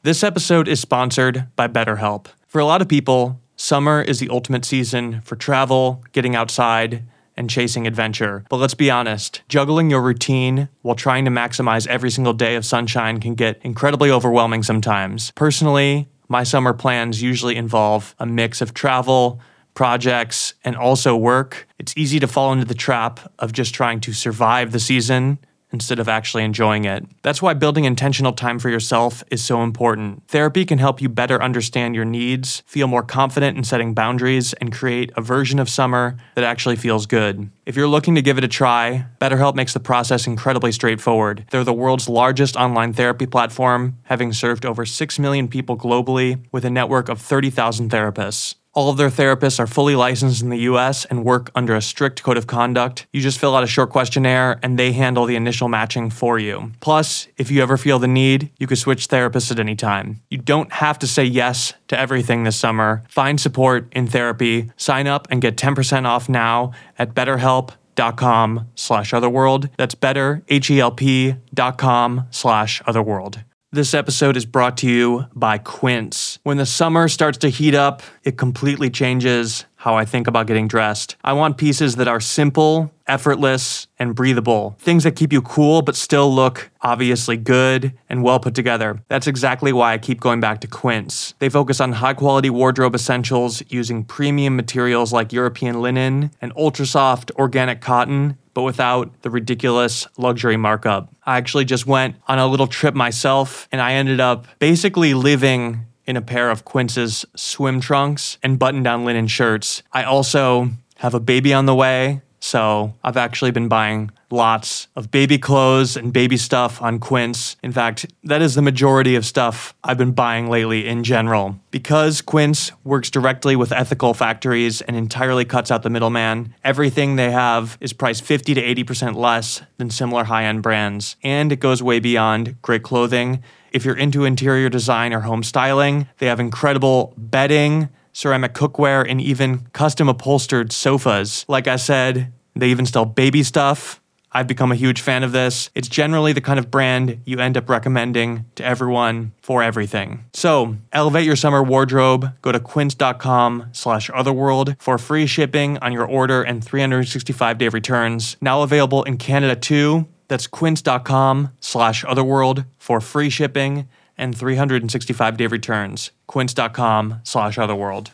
This episode is sponsored by BetterHelp. For a lot of people, summer is the ultimate season for travel, getting outside, and chasing adventure. But let's be honest, juggling your routine while trying to maximize every single day of sunshine can get incredibly overwhelming sometimes. Personally, my summer plans usually involve a mix of travel, projects, and also work. It's easy to fall into the trap of just trying to survive the season instead of actually enjoying it. That's why building intentional time for yourself is so important. Therapy can help you better understand your needs, feel more confident in setting boundaries, and create a version of summer that actually feels good. If you're looking to give it a try, BetterHelp makes the process incredibly straightforward. They're the world's largest online therapy platform, having served over 6 million people globally with a network of 30,000 therapists. All of their therapists are fully licensed in the US and work under a strict code of conduct. You just fill out a short questionnaire and they handle the initial matching for you. Plus, if you ever feel the need, you can switch therapists at any time. You don't have to say yes to everything this summer. Find support in therapy. Sign up and get 10% off now at betterhelp.com/otherworld. That's betterhelp.com/otherworld. This episode is brought to you by Quince. When the summer starts to heat up, it completely changes how I think about getting dressed. I want pieces that are simple, effortless, and breathable. Things that keep you cool but still look obviously good and well put together. That's exactly why I keep going back to Quince. They focus on high-quality wardrobe essentials using premium materials like European linen and ultra-soft organic cotton, but without the ridiculous luxury markup. I actually just went on a little trip myself, and I ended up basically living in a pair of Quince's swim trunks and button-down linen shirts. I also have a baby on the way, so I've actually been buying lots of baby clothes and baby stuff on Quince. In fact, that is the majority of stuff I've been buying lately in general. Because Quince works directly with ethical factories and entirely cuts out the middleman, everything they have is priced 50 to 80% less than similar high-end brands. And it goes way beyond great clothing. If you're into interior design or home styling, they have incredible bedding, ceramic cookware, and even custom upholstered sofas. Like I said, they even sell baby stuff. I've become a huge fan of this. It's generally the kind of brand you end up recommending to everyone for everything. So, elevate your summer wardrobe. Go to quince.com/otherworld for free shipping on your order and 365-day returns. Now available in Canada too. That's quince.com/otherworld for free shipping and 365-day returns. Quince.com/otherworld.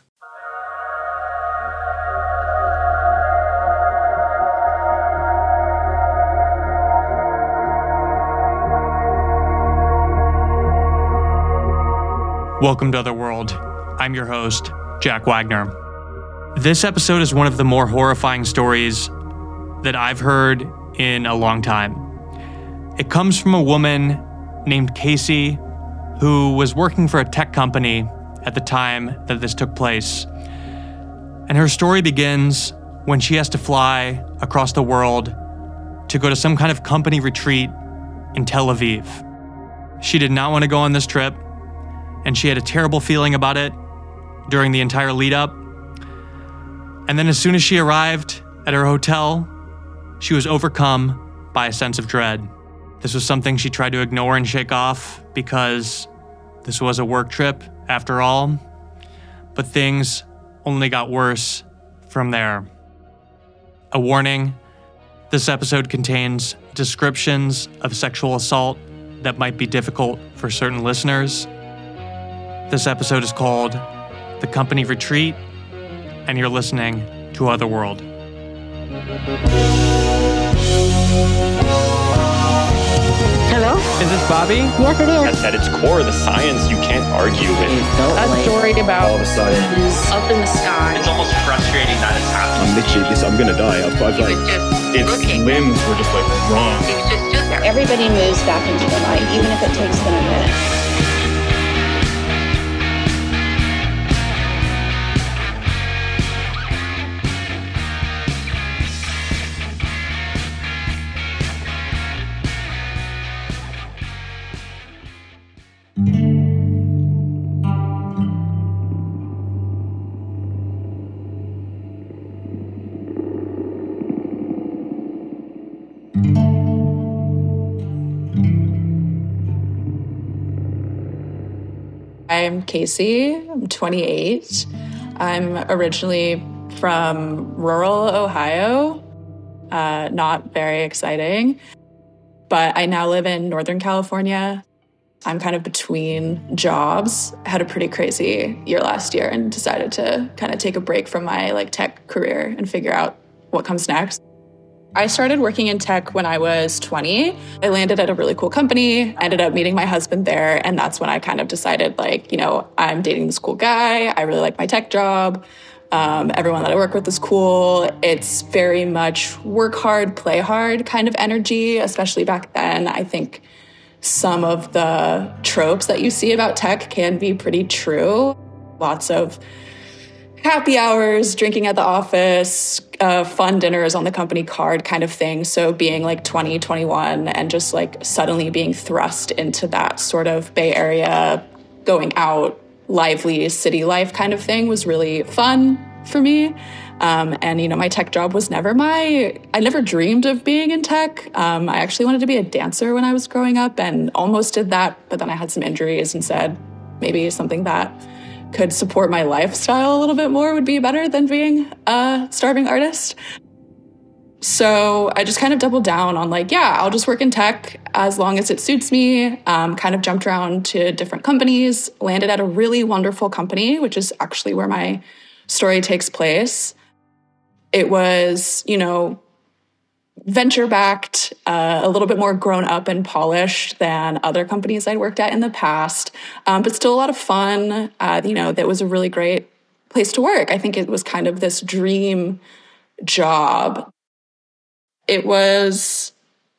Welcome to Otherworld. I'm your host, Jack Wagner. This episode is one of the more horrifying stories that I've heard in a long time. It comes from a woman named Casey who was working for a tech company at the time that this took place. And her story begins when she has to fly across the world to go to some kind of company retreat in Tel Aviv. She did not want to go on this trip, and she had a terrible feeling about it during the entire lead up. And then as soon as she arrived at her hotel, she was overcome by a sense of dread. This was something she tried to ignore and shake off because this was a work trip after all. But things only got worse from there. A warning, this episode contains descriptions of sexual assault that might be difficult for certain listeners. This episode is called The Company Retreat, and you're listening to Otherworld. Hello? Is this Bobby? Yes, it is. At its core, the science you can't argue with. A story about all of a sudden up in the sky. It's almost frustrating that it's happening. I'm gonna die. I've like Its limbs were just like wrong. He was just stood there. Everybody moves back into the light, even if it takes them a minute. I'm Casey. I'm 28. I'm originally from rural Ohio. Not very exciting. But I now live in Northern California. I'm kind of between jobs. I had a pretty crazy year last year and decided to kind of take a break from my tech career and figure out what comes next. I started working in tech when I was 20. I landed at a really cool company. I ended up meeting my husband there, and that's when I kind of decided, I'm dating this cool guy. I really like my tech job. Everyone that I work with is cool. It's very much work hard, play hard kind of energy, especially back then. I think some of the tropes that you see about tech can be pretty true. Lots of happy hours, drinking at the office, fun dinners on the company card kind of thing. So being 20, 21 and just suddenly being thrust into that sort of Bay Area, going out, lively city life kind of thing was really fun for me. And my tech job was I never dreamed of being in tech. I actually wanted to be a dancer when I was growing up and almost did that, but then I had some injuries and said maybe something that could support my lifestyle a little bit more would be better than being a starving artist. So I just kind of doubled down on I'll just work in tech as long as it suits me. Kind of jumped around to different companies, landed at a really wonderful company, which is actually where my story takes place. It was, venture-backed, a little bit more grown up and polished than other companies I'd worked at in the past, but still a lot of fun. That was a really great place to work. I think it was kind of this dream job. It was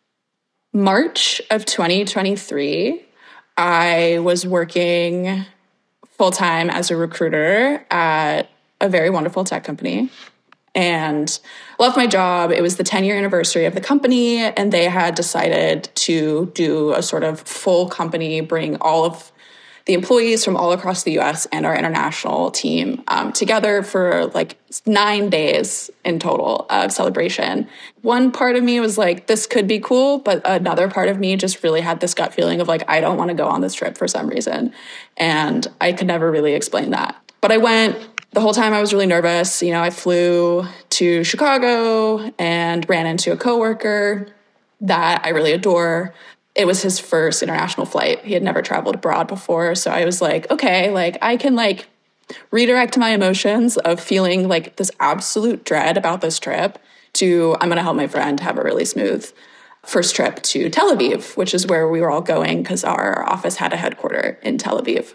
March of 2023. I was working full-time as a recruiter at a very wonderful tech company and loved my job. It was the 10-year anniversary of the company, and they had decided to do a sort of full company, bring all of the employees from all across the US and our international team together for 9 days in total of celebration. One part of me was this could be cool, but another part of me just really had this gut feeling of I don't want to go on this trip for some reason. And I could never really explain that. But I went. The whole time I was really nervous. I flew to Chicago and ran into a coworker that I really adore. It was his first international flight. He had never traveled abroad before. So I was okay, I can redirect my emotions of feeling this absolute dread about this trip to I'm going to help my friend have a really smooth first trip to Tel Aviv, which is where we were all going because our office had a headquarter in Tel Aviv.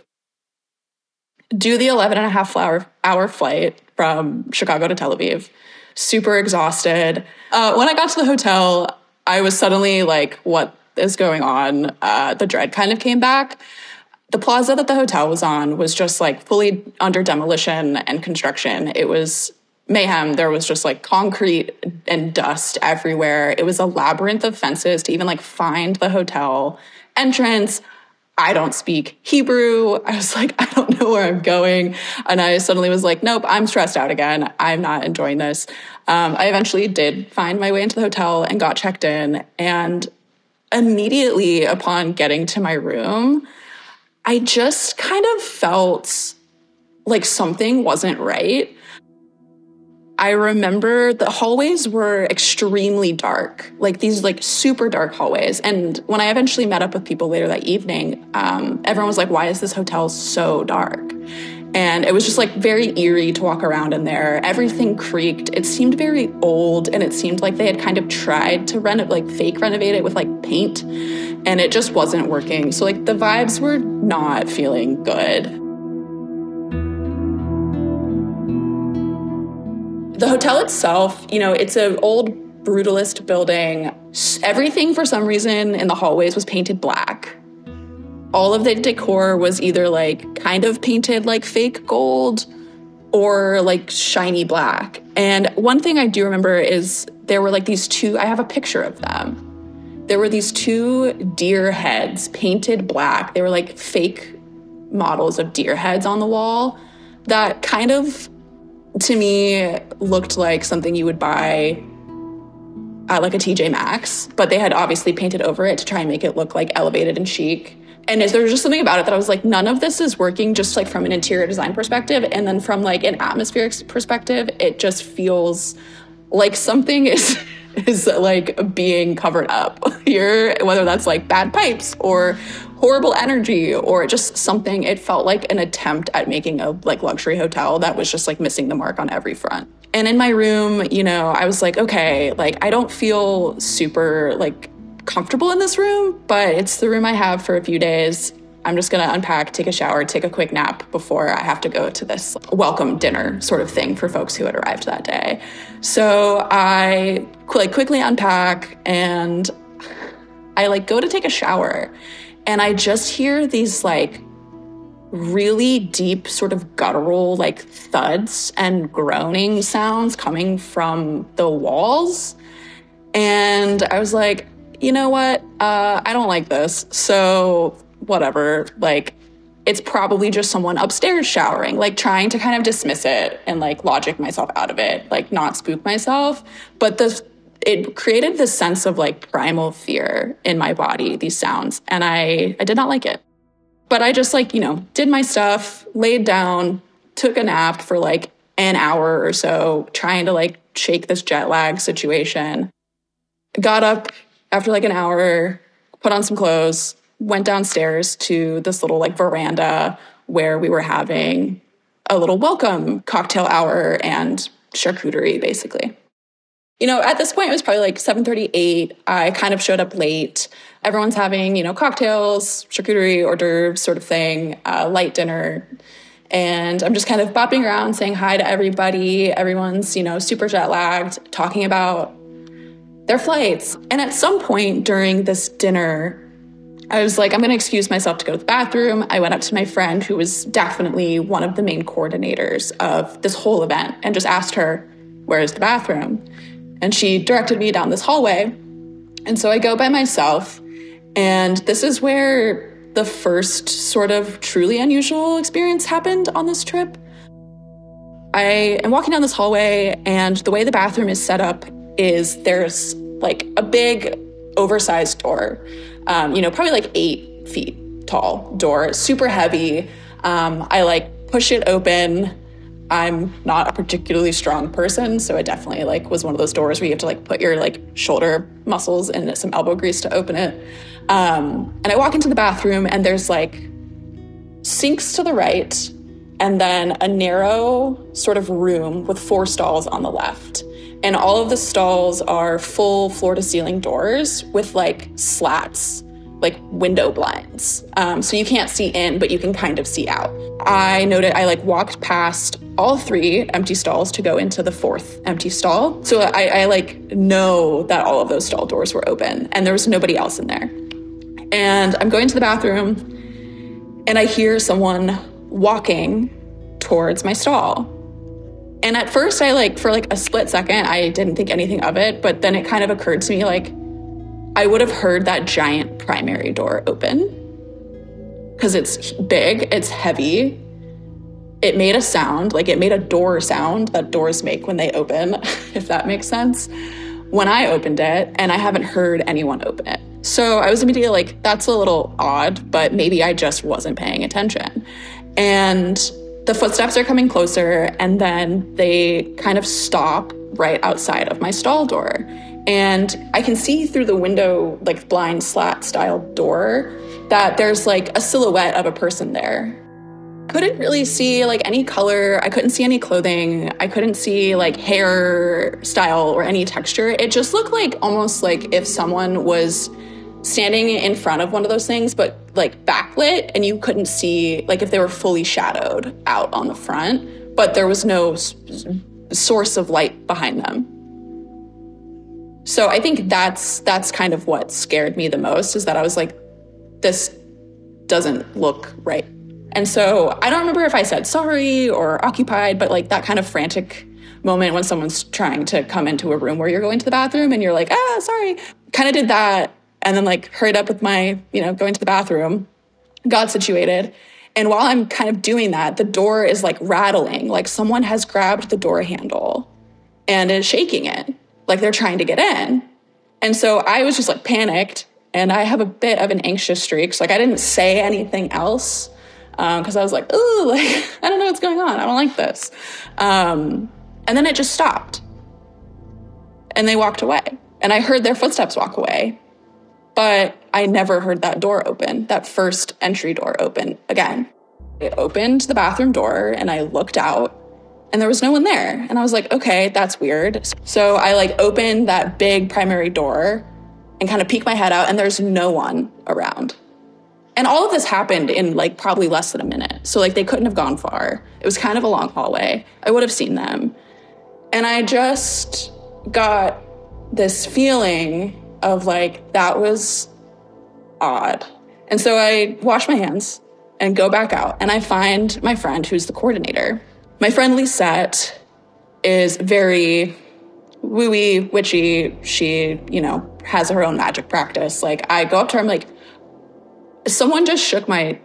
Do the 11.5-hour flight from Chicago to Tel Aviv. Super exhausted. When I got to the hotel, I was suddenly what is going on? The dread kind of came back. The plaza that the hotel was on was just fully under demolition and construction. It was mayhem. There was just concrete and dust everywhere. It was a labyrinth of fences to even find the hotel entrance. I don't speak Hebrew. I was I don't know where I'm going. And I suddenly was nope, I'm stressed out again. I'm not enjoying this. I eventually did find my way into the hotel and got checked in. And immediately upon getting to my room, I just kind of felt something wasn't right. I remember the hallways were extremely dark, these super dark hallways. And when I eventually met up with people later that evening, everyone was why is this hotel so dark? And it was just very eerie to walk around in there. Everything creaked. It seemed very old, and it seemed they had kind of tried to fake renovate it with paint, and it just wasn't working. So the vibes were not feeling good. The hotel itself, it's an old brutalist building. Everything, for some reason, in the hallways was painted black. All of the decor was either kind of painted fake gold or shiny black. And one thing I do remember is there were these two, I have a picture of them. There were these two deer heads painted black. They were fake models of deer heads on the wall that kind of, to me, looked like something you would buy at a TJ Maxx, but they had obviously painted over it to try and make it look elevated and chic. And there was just something about it that I was like, none of this is working just like from an interior design perspective. And then from like an atmospheric perspective, it just feels like something is like being covered up here, whether that's like bad pipes or horrible energy or just something. It felt like an attempt at making a like luxury hotel that was just like missing the mark on every front. And in my room, you know, I was like, okay, like I don't feel super like comfortable in this room, but it's the room I have for a few days. I'm just gonna unpack, take a shower, take a quick nap before I have to go to this welcome dinner sort of thing for folks who had arrived that day. So I like quickly unpack and I like go to take a shower and I just hear these like really deep sort of guttural like thuds and groaning sounds coming from the walls. And I was like, you know what? I don't like this. So whatever, like it's probably just someone upstairs showering, like trying to kind of dismiss it and like logic myself out of it, like not spook myself. But it created this sense of like primal fear in my body, these sounds. And I did not like it. But I just like, you know, did my stuff, laid down, took a nap for like an hour or so, trying to like shake this jet lag situation. Got up after like an hour, put on some clothes, went downstairs to this little like veranda where we were having a little welcome cocktail hour and charcuterie, basically. You know, at this point, it was probably like 7:38. I kind of showed up late. Everyone's having, you know, cocktails, charcuterie, hors d'oeuvres sort of thing, light dinner. And I'm just kind of bopping around saying hi to everybody. Everyone's, you know, super jet lagged, talking about their flights. And at some point during this dinner, I was like, I'm going to excuse myself to go to the bathroom. I went up to my friend who was definitely one of the main coordinators of this whole event and just asked her, where is the bathroom? And she directed me down this hallway. And so I go by myself. And this is where the first sort of truly unusual experience happened on this trip. I am walking down this hallway, and the way the bathroom is set up is there's like a big oversized door, you know, probably like 8 feet tall door, super heavy. I like push it open. I'm not a particularly strong person, so it definitely like was one of those doors where you have to like put your like shoulder muscles and some elbow grease to open it. And I walk into the bathroom and there's like sinks to the right and then a narrow sort of room with 4 stalls on the left. And all of the stalls are full floor-to-ceiling doors with like slats, like window blinds. So you can't see in, but you can kind of see out. I noted I like walked past all 3 empty stalls to go into the 4th empty stall. So I like know that all of those stall doors were open and there was nobody else in there. And I'm going to the bathroom and I hear someone walking towards my stall. And at first I like, for like a split second, I didn't think anything of it, but then it kind of occurred to me like, I would have heard that giant primary door open because it's big, it's heavy. It made a sound, like it made a door sound that doors make when they open, if that makes sense, when I opened it, and I haven't heard anyone open it. So I was immediately like, that's a little odd, but maybe I just wasn't paying attention. And the footsteps are coming closer, and then they kind of stop right outside of my stall door. And I can see through the window, like blind slat style door, that there's like a silhouette of a person there. Couldn't really see like any color. I couldn't see any clothing. I couldn't see like hair style or any texture. It just looked like almost like if someone was standing in front of one of those things, but like backlit, and you couldn't see like if they were fully shadowed out on the front, but there was no source of light behind them. So I think that's kind of what scared me the most, is that I was like, this doesn't look right. And so I don't remember if I said sorry or occupied, but like that kind of frantic moment when someone's trying to come into a room where you're going to the bathroom and you're like, sorry. Kind of did that. And then like hurried up with my, going to the bathroom, got situated. And while I'm kind of doing that, the door is like rattling, like someone has grabbed the door handle and is shaking it, like they're trying to get in. And so I was just like panicked And I have a bit of an anxious streak. So like I didn't say anything else because I was like, ooh, like, I don't know what's going on. I don't like this. And then it just stopped. And they walked away. And I heard their footsteps walk away. But I never heard that door open, that first entry door open again. It opened the bathroom door and I looked out and there was no one there. And I was like, okay, that's weird. So I like opened that big primary door and kind of peeked my head out and there's no one around. And all of this happened in like probably less than a minute. So like they couldn't have gone far. It was kind of a long hallway. I would have seen them. And I just got this feeling of like, that was odd. And so I wash my hands and go back out and I find my friend who's the coordinator. My friend Lisette is very wooey, witchy. She, you know, has her own magic practice. Like I go up to her, I'm like, someone just shook my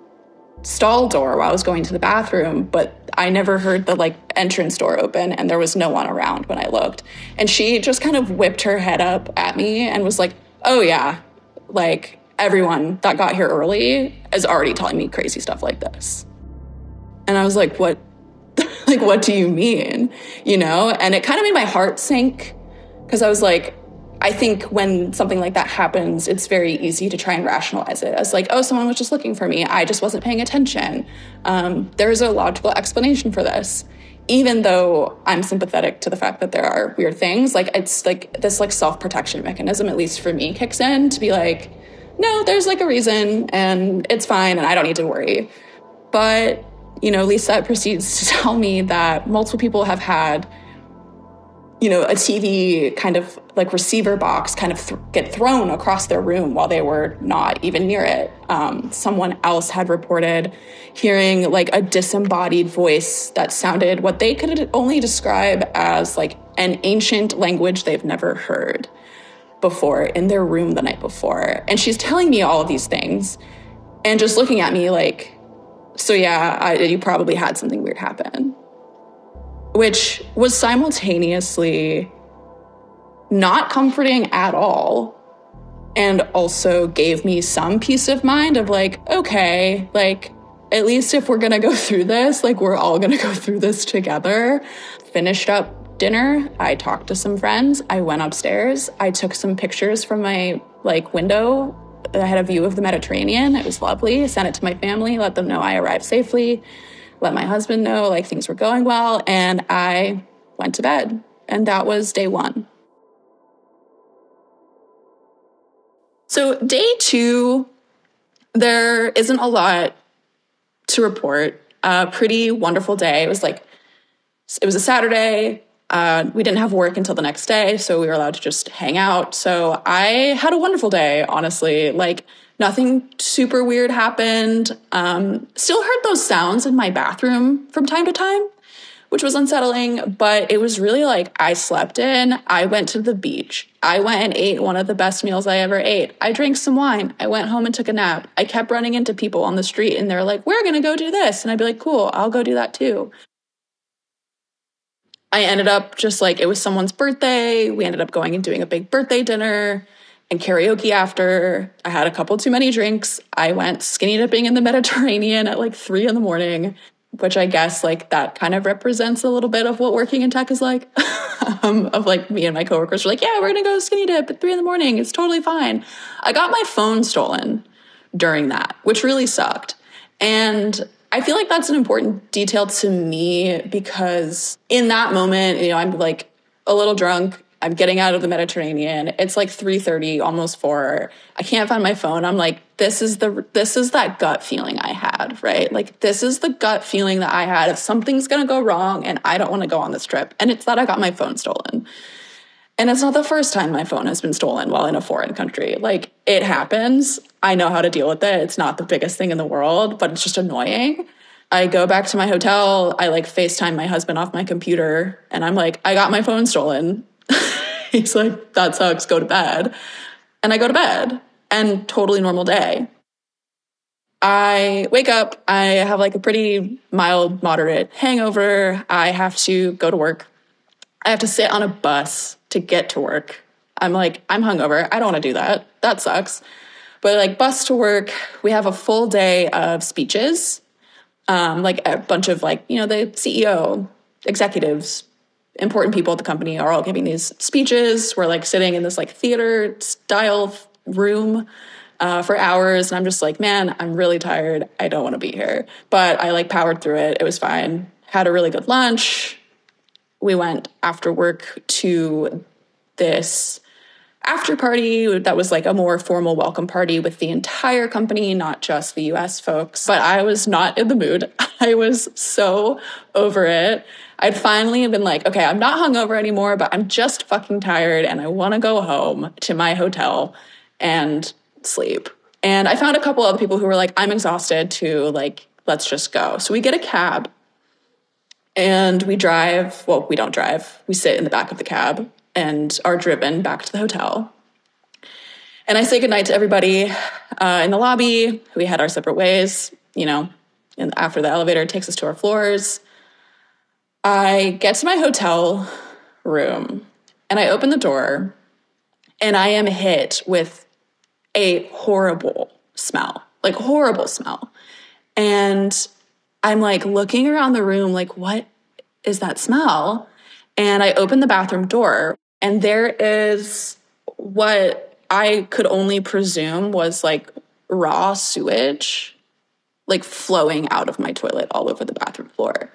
stall door while I was going to the bathroom, but I never heard the like entrance door open and there was no one around when I looked. And she just kind of whipped her head up at me and was like, oh yeah, like everyone that got here early is already telling me crazy stuff like this. And I was like, what? Like, what do you mean? You know? And it kind of made my heart sink because I was like, I think when something like that happens, it's very easy to try and rationalize it as like, oh, someone was just looking for me. I just wasn't paying attention. There's a logical explanation for this. Even though I'm sympathetic to the fact that there are weird things, like it's like this like self-protection mechanism, at least for me, kicks in to be like, no, there's like a reason and it's fine and I don't need to worry. But, you know, Lisette proceeds to tell me that multiple people have had, you know, a TV kind of like receiver box kind of get thrown across their room while they were not even near it. Someone else had reported hearing like a disembodied voice that sounded what they could only describe as like an ancient language they've never heard before in their room the night before. And she's telling me all of these things and just looking at me like, so yeah, you probably had something weird happen. Which was simultaneously not comforting at all and also gave me some peace of mind of like, okay, like at least if we're gonna go through this, like we're all gonna go through this together. Finished up dinner, I talked to some friends, I went upstairs, I took some pictures from my like window. I had a view of the Mediterranean, it was lovely, sent it to my family, let them know I arrived safely. Let my husband know like things were going well, and I went to bed. And that was day one. So day two, there isn't a lot to report. A pretty wonderful day. It was a Saturday. We didn't have work until the next day, so we were allowed to just hang out. So I had a wonderful day, honestly. Like, nothing super weird happened. Still heard those sounds in my bathroom from time to time, which was unsettling, but it was really like I slept in, I went to the beach, I went and ate one of the best meals I ever ate, I drank some wine, I went home and took a nap. I kept running into people on the street and they're like, we're gonna go do this. And I'd be like, cool, I'll go do that too. I ended up just like, it was someone's birthday. We ended up going and doing a big birthday dinner and karaoke after. I had a couple too many drinks. I went skinny dipping in the Mediterranean at like 3 a.m, which I guess like that kind of represents a little bit of what working in tech is like. Of like me and my coworkers were like, yeah, we're gonna go skinny dip at 3 a.m. It's totally fine. I got my phone stolen during that, which really sucked. And I feel like that's an important detail to me because in that moment, you know, I'm like a little drunk. I'm getting out of the Mediterranean. It's like 3:30, almost 4. I can't find my phone. I'm like, this is that gut feeling I had, right? Like, this is the gut feeling that I had if something's gonna go wrong and I don't wanna go on this trip. And it's that I got my phone stolen. And it's not the first time my phone has been stolen while in a foreign country. Like, it happens. I know how to deal with it. It's not the biggest thing in the world, but it's just annoying. I go back to my hotel. I like FaceTime my husband off my computer. And I'm like, I got my phone stolen. He's like, that sucks, go to bed. And I go to bed and totally normal day. I wake up, I have like a pretty mild, moderate hangover. I have to go to work. I have to sit on a bus to get to work. I'm like, I'm hungover. I don't want to do that. That sucks. But like bus to work, we have a full day of speeches. Like a bunch of like, the CEO, executives, important people at the company are all giving these speeches. We're like sitting in this like theater style room for hours. And I'm just like, man, I'm really tired. I don't want to be here. But I like powered through it. It was fine. Had a really good lunch. We went after work to this after party that was like a more formal welcome party with the entire company, not just the US folks. But I was not in the mood. I was so over it. I'd finally been like, okay, I'm not hungover anymore, but I'm just fucking tired and I want to go home to my hotel and sleep. And I found a couple other people who were like, I'm exhausted too, like, let's just go. So we get a cab and we drive. Well, we don't drive. We sit in the back of the cab and are driven back to the hotel. And I say goodnight to everybody in the lobby. We had our separate ways, and after the elevator takes us to our floors. I get to my hotel room and I open the door and I am hit with a horrible smell. And I'm like looking around the room like, what is that smell? And I open the bathroom door and there is what I could only presume was like raw sewage, like flowing out of my toilet all over the bathroom floor.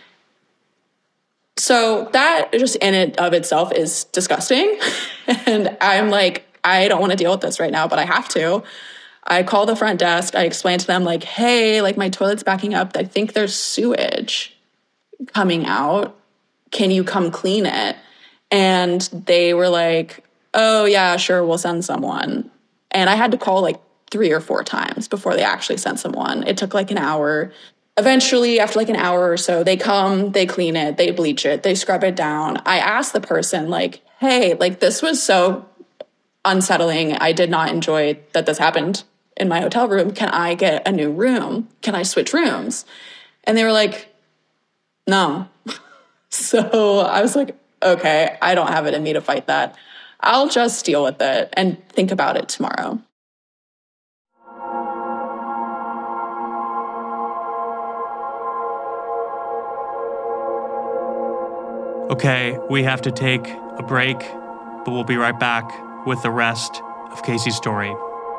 So that just in and of itself is disgusting. And I'm like, I don't want to deal with this right now, but I have to. I call the front desk. I explain to them like, hey, like my toilet's backing up. I think there's sewage coming out. Can you come clean it? And they were like, oh yeah, sure, we'll send someone. And I had to call like 3 or 4 times before they actually sent someone. It took like an hour. Eventually, after like an hour or so, they come, they clean it, they bleach it, they scrub it down. I asked the person like, hey, like this was so unsettling. I did not enjoy that this happened in my hotel room. Can I get a new room? Can I switch rooms? And they were like, no. So I was like, okay, I don't have it in me to fight that. I'll just deal with it and think about it tomorrow. Okay, we have to take a break, but we'll be right back with the rest of Casey's story.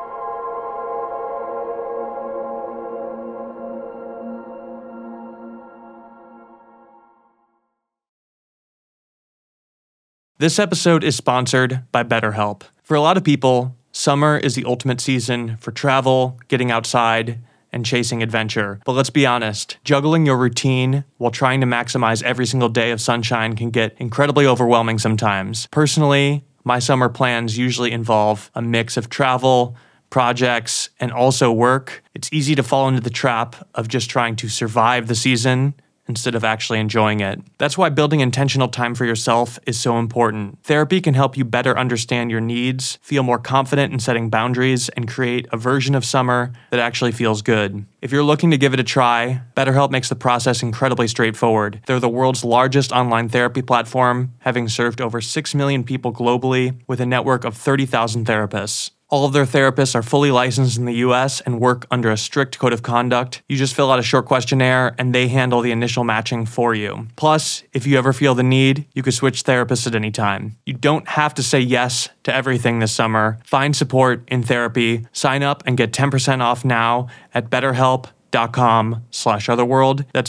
This episode is sponsored by BetterHelp. For a lot of people, summer is the ultimate season for travel, getting outside, and chasing adventure. But let's be honest, juggling your routine while trying to maximize every single day of sunshine can get incredibly overwhelming sometimes. Personally, my summer plans usually involve a mix of travel, projects, and also work. It's easy to fall into the trap of just trying to survive the season instead of actually enjoying it. That's why building intentional time for yourself is so important. Therapy can help you better understand your needs, feel more confident in setting boundaries, and create a version of summer that actually feels good. If you're looking to give it a try, BetterHelp makes the process incredibly straightforward. They're the world's largest online therapy platform, having served over 6 million people globally with a network of 30,000 therapists. All of their therapists are fully licensed in the US and work under a strict code of conduct. You just fill out a short questionnaire and they handle the initial matching for you. Plus, if you ever feel the need, you can switch therapists at any time. You don't have to say yes to everything this summer. Find support in therapy. Sign up and get 10% off now at betterhelp.com/otherworld. That's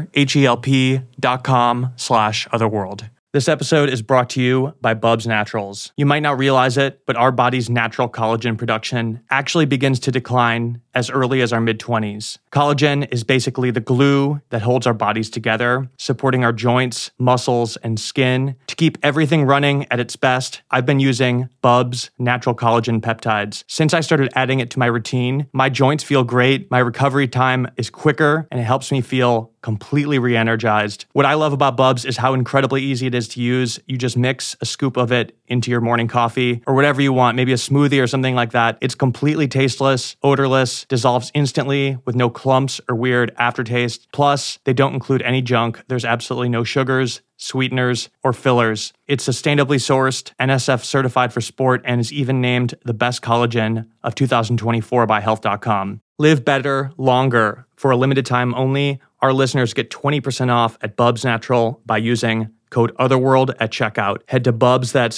betterhelp.com/otherworld. This episode is brought to you by Bubs Naturals. You might not realize it, but our body's natural collagen production actually begins to decline as early as our mid-20s. Collagen is basically the glue that holds our bodies together, supporting our joints, muscles, and skin. To keep everything running at its best, I've been using Bubs Natural Collagen Peptides. Since I started adding it to my routine, my joints feel great, my recovery time is quicker, and it helps me feel completely re-energized. What I love about Bubs is how incredibly easy it is to use. You just mix a scoop of it into your morning coffee or whatever you want, maybe a smoothie or something like that. It's completely tasteless, odorless, dissolves instantly with no clumps or weird aftertaste. Plus, they don't include any junk. There's absolutely no sugars, sweeteners, or fillers. It's sustainably sourced, NSF certified for sport, and is even named the best collagen of 2024 by Health.com. Live better, longer. For a limited time only, our listeners get 20% off at Bubs Natural by using code OTHERWORLD at checkout. Head to Bubs, that's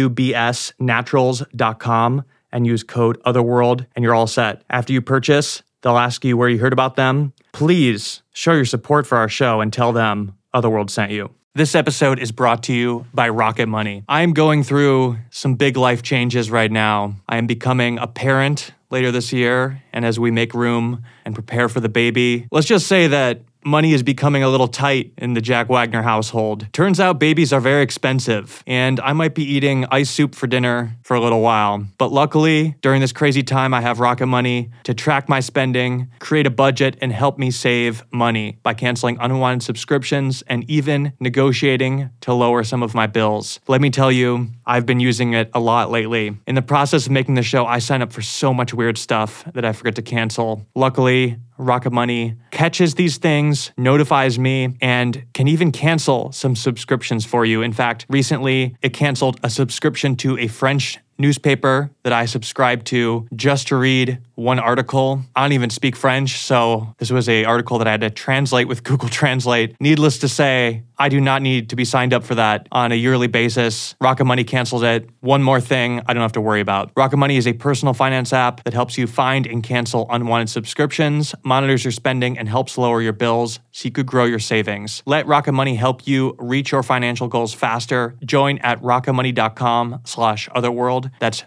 BUBSnaturals.com, and use code OTHERWORLD, and you're all set. After you purchase, they'll ask you where you heard about them. Please show your support for our show and tell them Otherworld sent you. This episode is brought to you by Rocket Money. I am going through some big life changes right now. I am becoming a parent later this year, and as we make room and prepare for the baby, let's just say that money is becoming a little tight in the Jack Wagner household. Turns out babies are very expensive, and I might be eating ice soup for dinner for a little while. But luckily, during this crazy time, I have Rocket Money to track my spending, create a budget, and help me save money by canceling unwanted subscriptions and even negotiating to lower some of my bills. Let me tell you, I've been using it a lot lately. In the process of making the show, I sign up for so much weird stuff that I forget to cancel. Luckily, Rocket Money catches these things, notifies me, and can even cancel some subscriptions for you. In fact, recently it canceled a subscription to a French newspaper that I subscribed to just to read one article. I don't even speak French, so this was an article that I had to translate with Google Translate. Needless to say, I do not need to be signed up for that on a yearly basis. Rocket Money canceled it. One more thing I don't have to worry about. Rocket Money is a personal finance app that helps you find and cancel unwanted subscriptions, monitors your spending, and helps lower your bills so you could grow your savings. Let Rocket Money help you reach your financial goals faster. Join at rocketmoney.com/otherworld. That's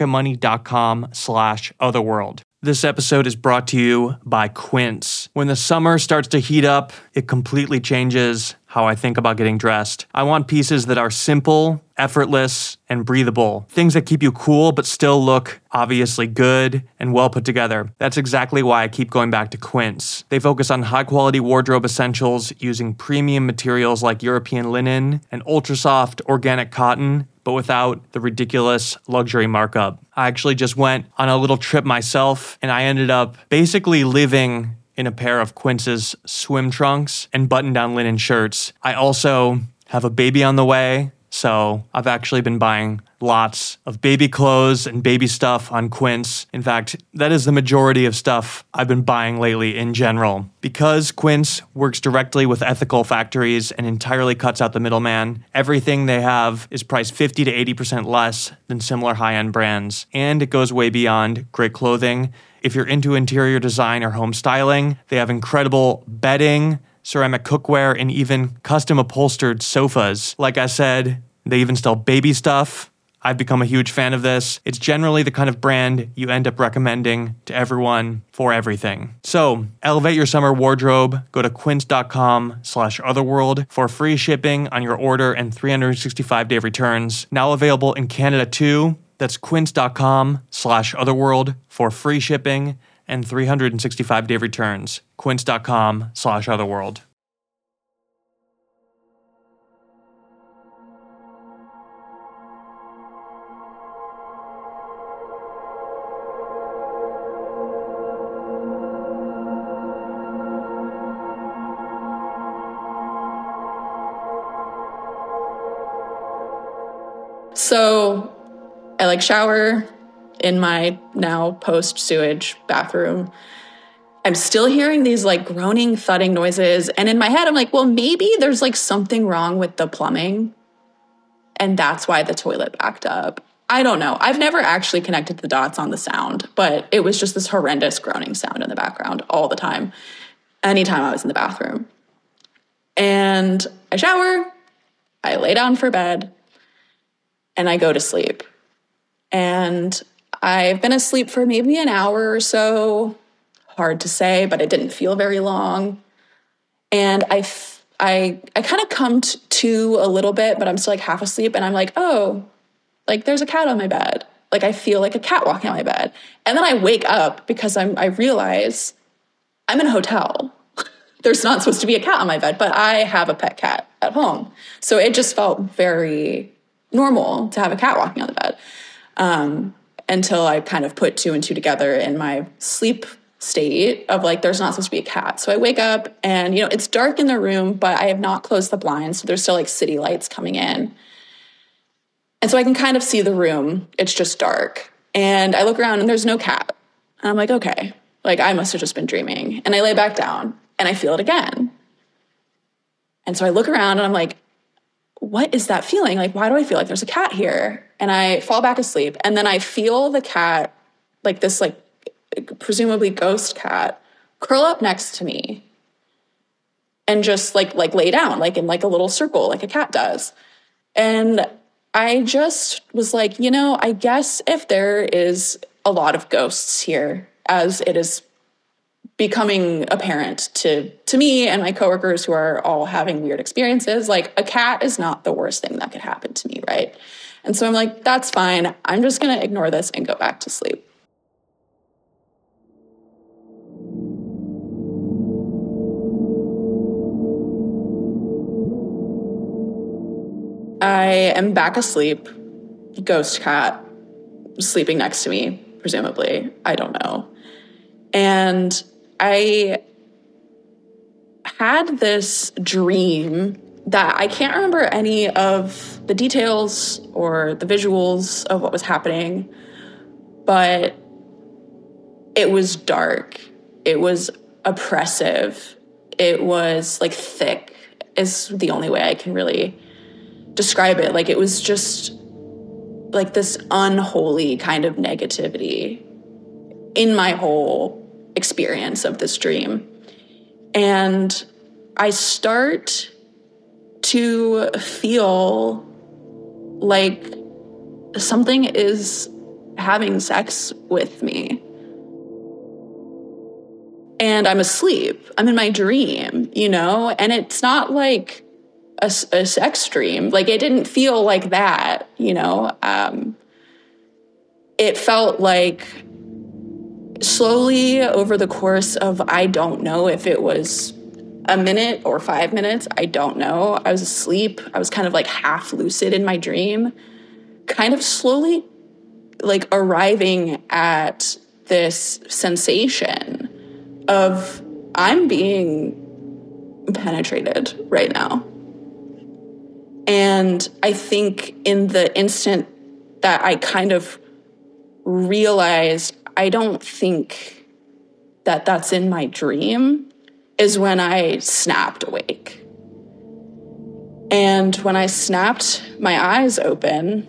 rocketmoney.com/otherworld. This episode is brought to you by Quince. When the summer starts to heat up, it completely changes how I think about getting dressed. I want pieces that are simple, effortless, and breathable. Things that keep you cool but still look obviously good and well put together. That's exactly why I keep going back to Quince. They focus on high-quality wardrobe essentials using premium materials like European linen and ultra-soft organic cotton, but without the ridiculous luxury markup. I actually just went on a little trip myself, and I ended up basically living in a pair of Quince's swim trunks and button-down linen shirts. I also have a baby on the way, so I've actually been buying lots of baby clothes and baby stuff on Quince. In fact, that is the majority of stuff I've been buying lately in general. Because Quince works directly with ethical factories and entirely cuts out the middleman, everything they have is priced 50 to 80% less than similar high-end brands. And it goes way beyond great clothing. If you're into interior design or home styling, they have incredible bedding, ceramic cookware, and even custom upholstered sofas. Like I said, they even sell baby stuff. I've become a huge fan of this. It's generally the kind of brand you end up recommending to everyone for everything. So, elevate your summer wardrobe. Go to quince.com/otherworld for free shipping on your order and 365-day returns. Now available in Canada too. That's quince.com/otherworld for free shipping and 365-day returns. Quince.com/otherworld. So I shower in my now post-sewage bathroom. I'm still hearing these groaning, thudding noises. And in my head, I'm well, maybe there's something wrong with the plumbing. And that's why the toilet backed up. I don't know. I've never actually connected the dots on the sound, but it was just this horrendous groaning sound in the background all the time, anytime I was in the bathroom. And I shower, I lay down for bed, and I go to sleep. And I've been asleep for maybe an hour or so. Hard to say, but it didn't feel very long. And I kind of come to a little bit, but I'm still half asleep. And I'm oh, there's a cat on my bed. I feel like a cat walking on my bed. And then I wake up because I realize I'm in a hotel. there's not supposed to be a cat on my bed, but I have a pet cat at home. So it just felt very normal to have a cat walking on the bed. Until I kind of put 2 and 2 together in my sleep state of like, there's not supposed to be a cat. So I wake up and, it's dark in the room, but I have not closed the blinds. So there's still like city lights coming in. And so I can kind of see the room. It's just dark. And I look around and there's no cat. And I'm like, okay, like I must have just been dreaming. And I lay back down and I feel it again. And so I look around and I'm like, what is that feeling? Like, why do I feel like there's a cat here? And I fall back asleep. And then I feel the cat, like this, like presumably ghost cat, curl up next to me and just like lay down, like in like a little circle, like a cat does. And I just was like, I guess if there is a lot of ghosts here, as it is becoming apparent to me and my coworkers who are all having weird experiences, like a cat is not the worst thing that could happen to me, right? And so I'm like, that's fine. I'm just going to ignore this and go back to sleep. I am back asleep, ghost cat sleeping next to me, presumably. I don't know. And I had this dream that I can't remember any of the details or the visuals of what was happening, but it was dark. It was oppressive. It was like thick is the only way I can really describe it. Like it was just like this unholy kind of negativity in my whole experience of this dream. And I start to feel like something is having sex with me. And I'm asleep. I'm in my dream, and it's not like a sex dream. Like it didn't feel like that, It felt like slowly over the course of, I don't know if it was a minute or 5 minutes, I don't know. I was asleep. I was kind of like half lucid in my dream, kind of slowly like arriving at this sensation of I'm being penetrated right now. And I think in the instant that I kind of realized I don't think that that's in my dream is when I snapped awake. And when I snapped my eyes open,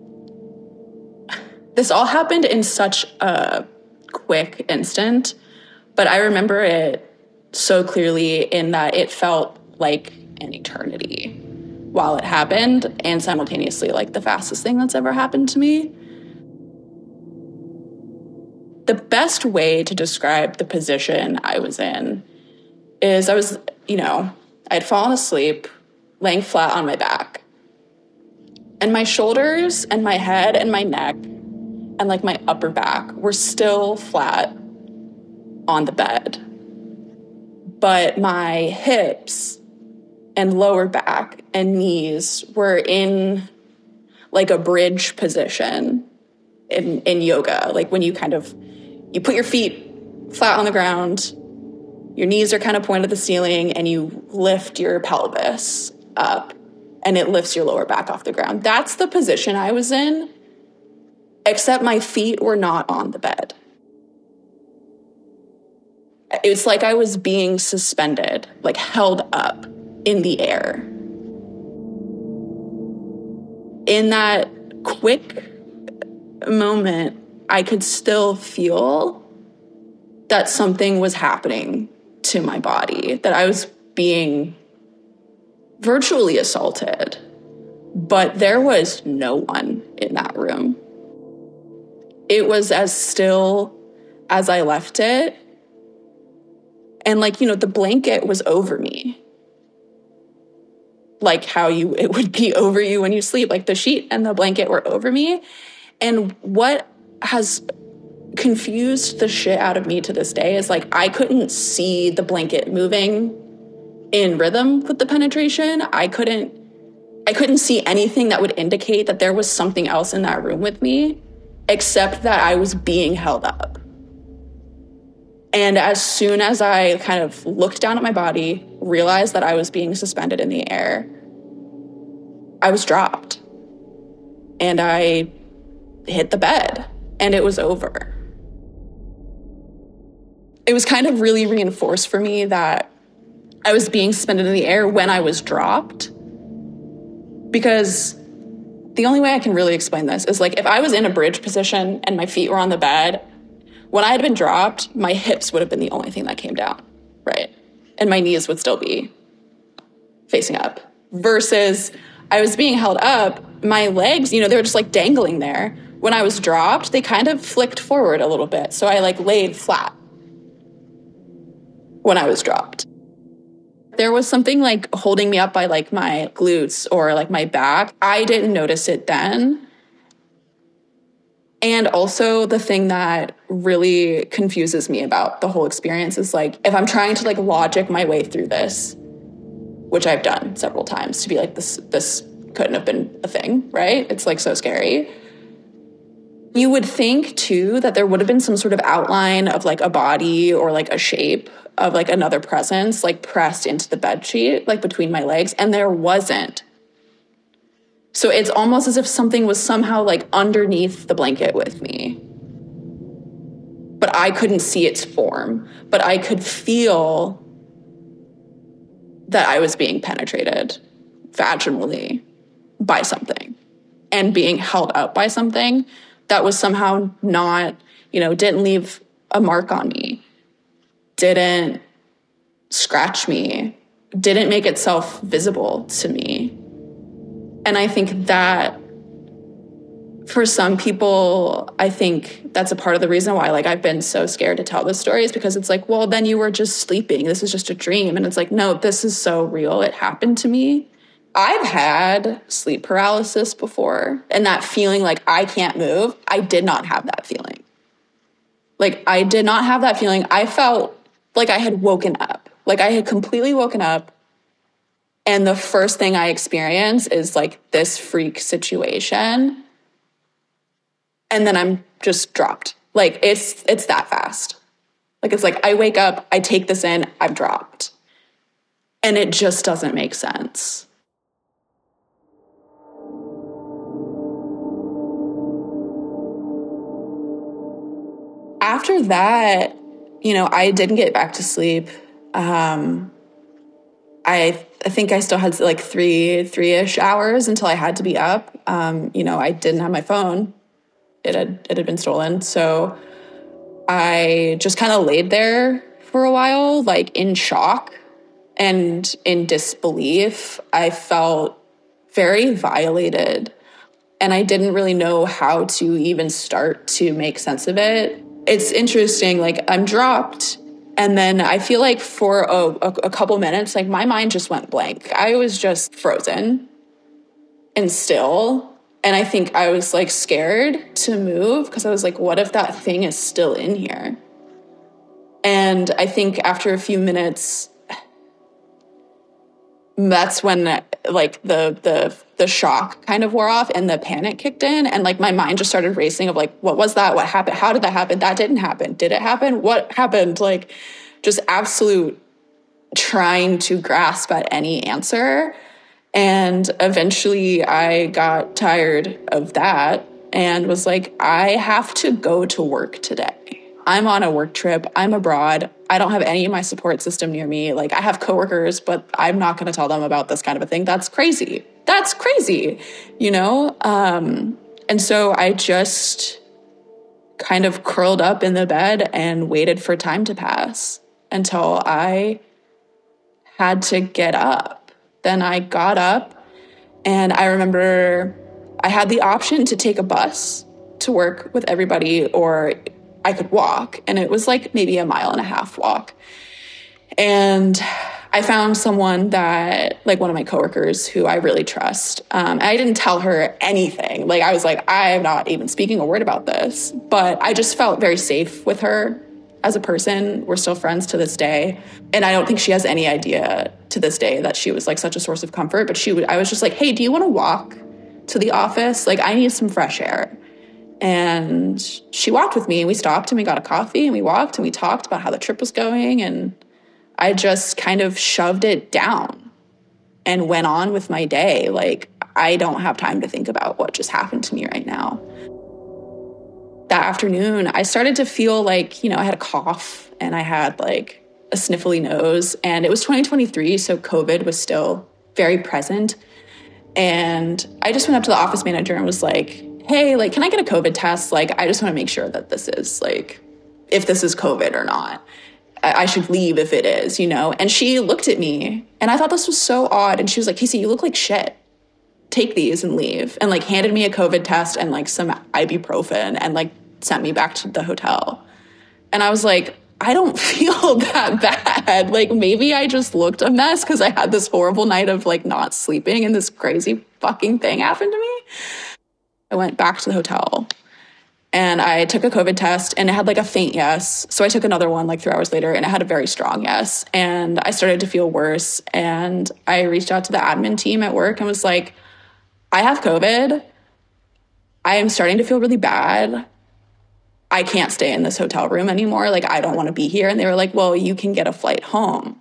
this all happened in such a quick instant, but I remember it so clearly in that it felt like an eternity while it happened, and simultaneously like the fastest thing that's ever happened to me. The best way to describe the position I was in is I was, I'd fallen asleep, laying flat on my back. And my shoulders and my head and my neck and like my upper back were still flat on the bed. But my hips and lower back and knees were in like a bridge position in yoga. Like when you put your feet flat on the ground, your knees are kind of pointed at the ceiling, and you lift your pelvis up and it lifts your lower back off the ground. That's the position I was in, except my feet were not on the bed. It's like I was being suspended, like held up in the air. In that quick moment, I could still feel that something was happening to my body, that I was being virtually assaulted, but there was no one in that room. It was as still as I left it. And the blanket was over me. Like how it would be over you when you sleep. Like the sheet and the blanket were over me. And what has confused the shit out of me to this day is like I couldn't see the blanket moving in rhythm with the penetration. I couldn't see anything that would indicate that there was something else in that room with me, except that I was being held up. And as soon as I kind of looked down at my body, realized that I was being suspended in the air, I was dropped. And I hit the bed, and it was over. It was kind of really reinforced for me that I was being suspended in the air when I was dropped. Because the only way I can really explain this is like if I was in a bridge position and my feet were on the bed, when I had been dropped, my hips would have been the only thing that came down, right? And my knees would still be facing up. Versus I was being held up, my legs, they were just like dangling there. When I was dropped, they kind of flicked forward a little bit. So I like laid flat when I was dropped. There was something like holding me up by like my glutes or like my back. I didn't notice it then. And also the thing that really confuses me about the whole experience is like, if I'm trying to like logic my way through this, which I've done several times to be like, this couldn't have been a thing, right? It's like so scary. You would think too that there would have been some sort of outline of like a body or like a shape of like another presence like pressed into the bedsheet, like between my legs, and there wasn't. So it's almost as if something was somehow like underneath the blanket with me. But I couldn't see its form, but I could feel that I was being penetrated vaginally by something and being held up by something that was somehow not, didn't leave a mark on me, didn't scratch me, didn't make itself visible to me. And I think that for some people, I think that's a part of the reason why like I've been so scared to tell this story is because it's like, well, then you were just sleeping. This is just a dream. And it's like, no, this is so real. It happened to me. I've had sleep paralysis before, and that feeling like I can't move, I did not have that feeling. Like I did not have that feeling. I felt like I had woken up. Like I had completely woken up. And the first thing I experience is like this freak situation. And then I'm just dropped. Like it's that fast. Like it's like I wake up, I take this in, I'm dropped. And it just doesn't make sense. After that, I didn't get back to sleep. I think I still had like three-ish hours until I had to be up. I didn't have my phone. It had been stolen. So I just kind of laid there for a while, like in shock and in disbelief. I felt very violated, and I didn't really know how to even start to make sense of it. It's interesting, like I'm dropped, and then I feel like for a couple minutes, like my mind just went blank. I was just frozen and still. And I think I was like scared to move because I was like, what if that thing is still in here? And I think after a few minutes, that's when like the shock kind of wore off and the panic kicked in, and like my mind just started racing of like, what was that? What happened? How did that happen? That didn't happen. Did it happen? What happened? Like just absolute trying to grasp at any answer. And eventually I got tired of that and was like, I have to go to work today. I'm on a work trip. I'm abroad. I don't have any of my support system near me. Like I have coworkers, but I'm not going to tell them about this kind of a thing. That's crazy. That's crazy, And so I just kind of curled up in the bed and waited for time to pass until I had to get up. Then I got up, and I remember I had the option to take a bus to work with everybody, or I could walk, and it was like maybe a 1.5 mile walk. And I found someone that, like one of my coworkers who I really trust. I didn't tell her anything. Like I was like, I'm not even speaking a word about this, but I just felt very safe with her. as a person. We're still friends to this day. And I don't think she has any idea to this day that she was like such a source of comfort. But I was just like, hey, do you want to walk to the office? Like, I need some fresh air. And she walked with me, and we stopped and we got a coffee and we walked and we talked about how the trip was going. And I just kind of shoved it down and went on with my day. Like, I don't have time to think about what just happened to me right now. That afternoon, I started to feel like, I had a cough and I had like a sniffly nose, and it was 2023, so COVID was still very present. And I just went up to the office manager and was like, hey, like, can I get a COVID test? Like, I just want to make sure that this is like, if this is COVID or not. I should leave if it is, And she looked at me, and I thought this was so odd. And she was like, Casey, you look like shit. Take these and leave. And like handed me a COVID test and like some ibuprofen and like sent me back to the hotel. And I was like, I don't feel that bad. Like, maybe I just looked a mess because I had this horrible night of like not sleeping and this crazy fucking thing happened to me. I went back to the hotel and I took a COVID test, and it had like a faint yes. So I took another one like 3 hours later, and it had a very strong yes. And I started to feel worse. And I reached out to the admin team at work and was like, I have COVID. I am starting to feel really bad. I can't stay in this hotel room anymore. Like, I don't want to be here. And they were like, well, you can get a flight home.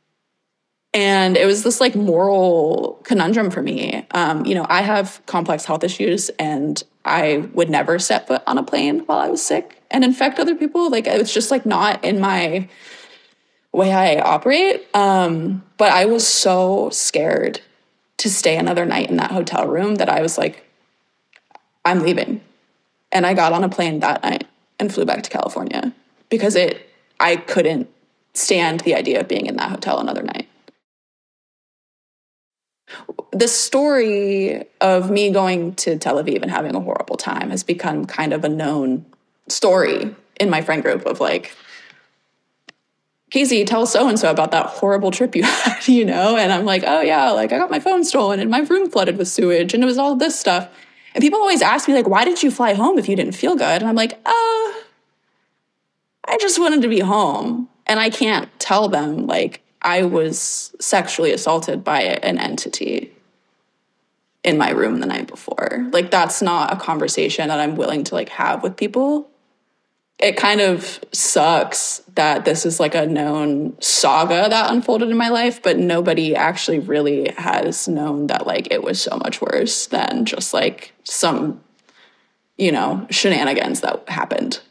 And it was this like moral conundrum for me. I have complex health issues, and I would never set foot on a plane while I was sick and infect other people. Like, it was just like not in my way I operate. But I was so scared to stay another night in that hotel room that I was like, I'm leaving. And I got on a plane that night and flew back to California because I couldn't stand the idea of being in that hotel another night. The story of me going to Tel Aviv and having a horrible time has become kind of a known story in my friend group of like, Casey, tell so-and-so about that horrible trip you had, And I'm like, oh yeah, like I got my phone stolen and my room flooded with sewage and it was all this stuff. And people always ask me like, why did you fly home if you didn't feel good? And I'm like, I just wanted to be home. And I can't tell them like I was sexually assaulted by an entity in my room the night before. Like, that's not a conversation that I'm willing to like have with people. It kind of sucks that this is like a known saga that unfolded in my life, but nobody actually really has known that like it was so much worse than just like some, shenanigans that happened.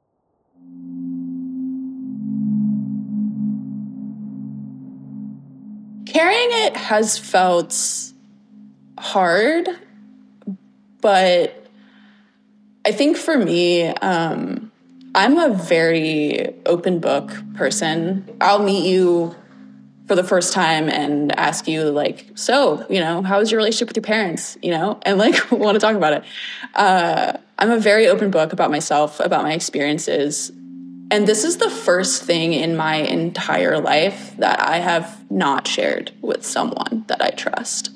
Carrying it has felt hard, but I think for me, I'm a very open book person. I'll meet you for the first time and ask you like, so, how was your relationship with your parents, and like want to talk about it. I'm a very open book about myself, about my experiences. And this is the first thing in my entire life that I have not shared with someone that I trust.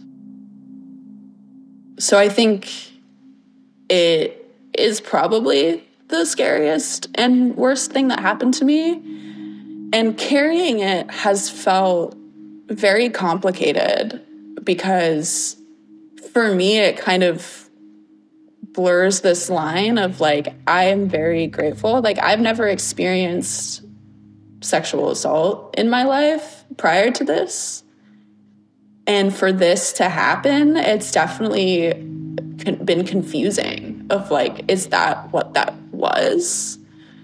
So I think it is probably the scariest and worst thing that happened to me. And carrying it has felt very complicated because for me, it kind of blurs this line of like, I am very grateful. Like, I've never experienced sexual assault in my life prior to this. And for this to happen, it's definitely been confusing of like, is that what that was?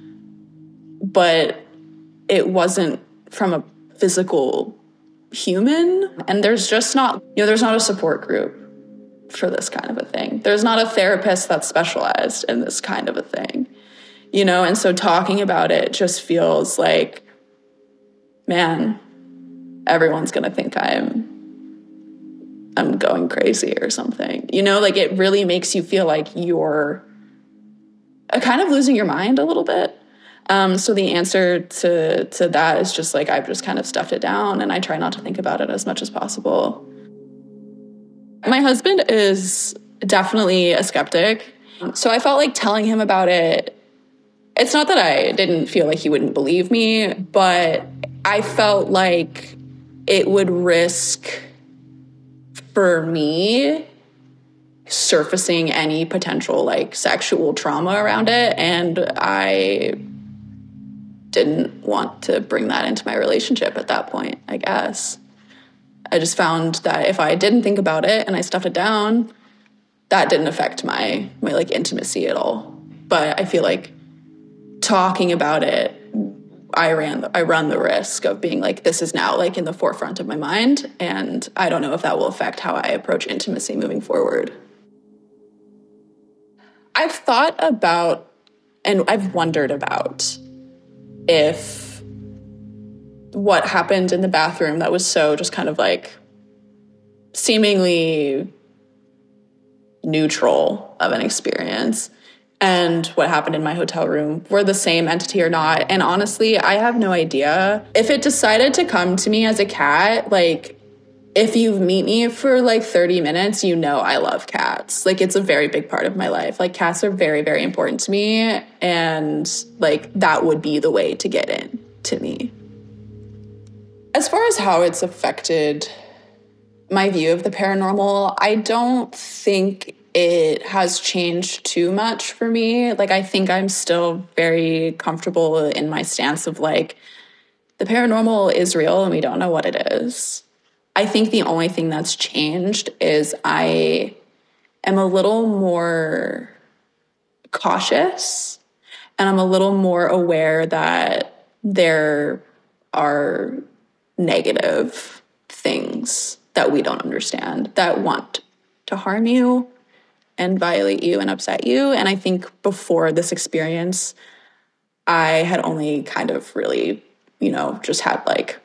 But it wasn't from a physical human. And there's just not, there's not a support group for this kind of a thing. There's not a therapist that's specialized in this kind of a thing, and so talking about it just feels like, man, everyone's gonna think I'm going crazy or something, like it really makes you feel like you're kind of losing your mind a little bit. So the answer to that is just like, I've just kind of stuffed it down and I try not to think about it as much as possible. My husband is definitely a skeptic. So I felt like telling him about it, It's not that I didn't feel like he wouldn't believe me, but I felt like it would risk for me surfacing any potential like sexual trauma around it. And I didn't want to bring that into my relationship at that point, I guess. I just found that if I didn't think about it and I stuffed it down, that didn't affect my like intimacy at all. But I feel like talking about it, I run the risk of being like, this is now like in the forefront of my mind, and I don't know if that will affect how I approach intimacy moving forward. I've thought about and I've wondered about if what happened in the bathroom that was so just kind of like seemingly neutral of an experience and what happened in my hotel room were the same entity or not. And honestly, I have no idea. If it decided to come to me as a cat, like if you meet me for like 30 minutes, you know I love cats. Like it's a very big part of my life. Like cats are very, very important to me. And like that would be the way to get in to me. As far as how it's affected my view of the paranormal, I don't think it has changed too much for me. Like, I think I'm still very comfortable in my stance of like, the paranormal is real and we don't know what it is. I think the only thing that's changed is I am a little more cautious and I'm a little more aware that there are negative things that we don't understand that want to harm you and violate you and upset you. And I think before this experience, I had only kind of really, just had like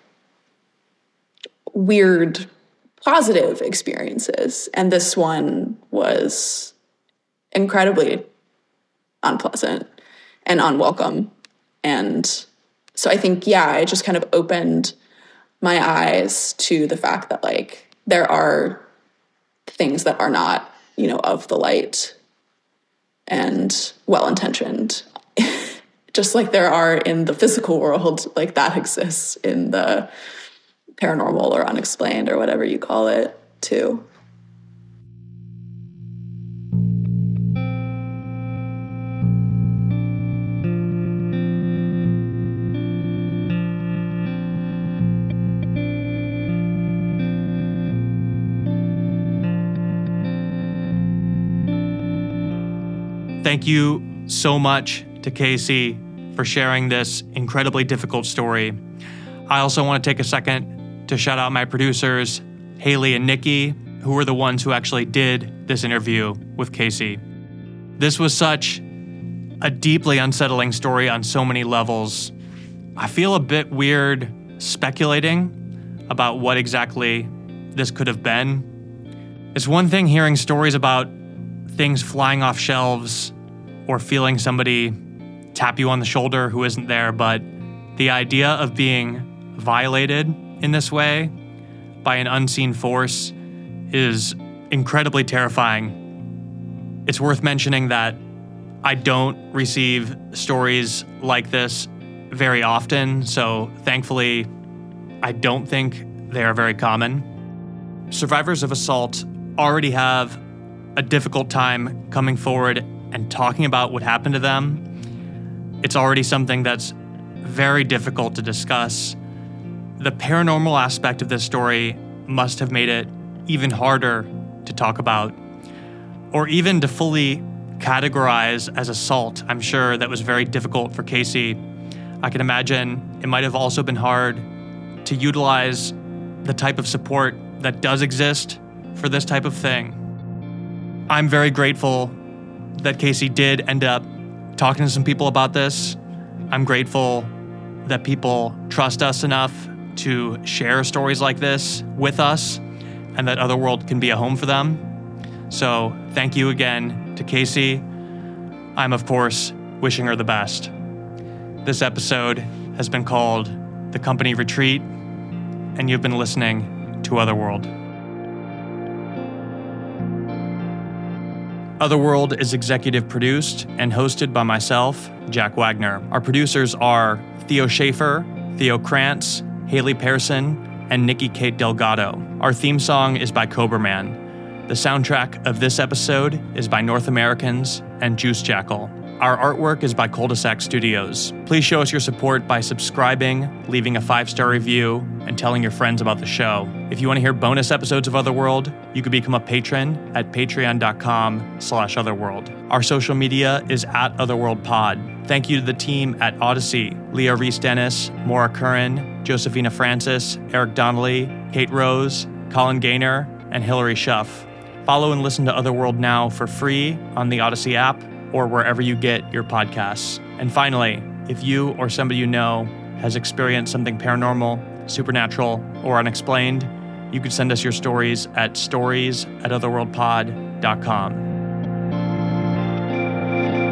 weird positive experiences. And this one was incredibly unpleasant and unwelcome. And so I think, it just kind of opened my eyes to the fact that like there are things that are not of the light and well-intentioned, just like there are in the physical world, like that exists in the paranormal or unexplained or whatever you call it too. Thank you so much to Casey for sharing this incredibly difficult story. I also want to take a second to shout out my producers, Haley and Nikki, who were the ones who actually did this interview with Casey. This was such a deeply unsettling story on so many levels. I feel a bit weird speculating about what exactly this could have been. It's one thing hearing stories about things flying off shelves or feeling somebody tap you on the shoulder who isn't there, but the idea of being violated in this way by an unseen force is incredibly terrifying. It's worth mentioning that I don't receive stories like this very often, so thankfully, I don't think they are very common. Survivors of assault already have a difficult time coming forward and talking about what happened to them. It's already something that's very difficult to discuss. The paranormal aspect of this story must have made it even harder to talk about, or even to fully categorize as assault. I'm sure that was very difficult for Casey. I can imagine it might have also been hard to utilize the type of support that does exist for this type of thing. I'm very grateful that Casey did end up talking to some people about this. I'm grateful that people trust us enough to share stories like this with us and that Otherworld can be a home for them. So thank you again to Casey. I'm, of course, wishing her the best. This episode has been called The Company Retreat, and you've been listening to Otherworld. Otherworld is executive produced and hosted by myself, Jack Wagner. Our producers are Theo Schaefer, Theo Krantz, Haley Pearson, and Nikki Kate Delgado. Our theme song is by Coberman. The soundtrack of this episode is by North Americans and Juice Jackal. Our artwork is by Cul-de-sac Studios. Please show us your support by subscribing, leaving a 5-star review, and telling your friends about the show. If you want to hear bonus episodes of Otherworld, you can become a patron at patreon.com/Otherworld. Our social media is at OtherworldPod. Thank you to the team at Odyssey, Leah Reese-Dennis, Maura Curran, Josephina Francis, Eric Donnelly, Kate Rose, Colin Gaynor, and Hillary Schuff. Follow and listen to Otherworld now for free on the Odyssey app or wherever you get your podcasts. And finally, if you or somebody you know has experienced something paranormal, supernatural, or unexplained, you could send us your stories at stories@otherworldpod.com.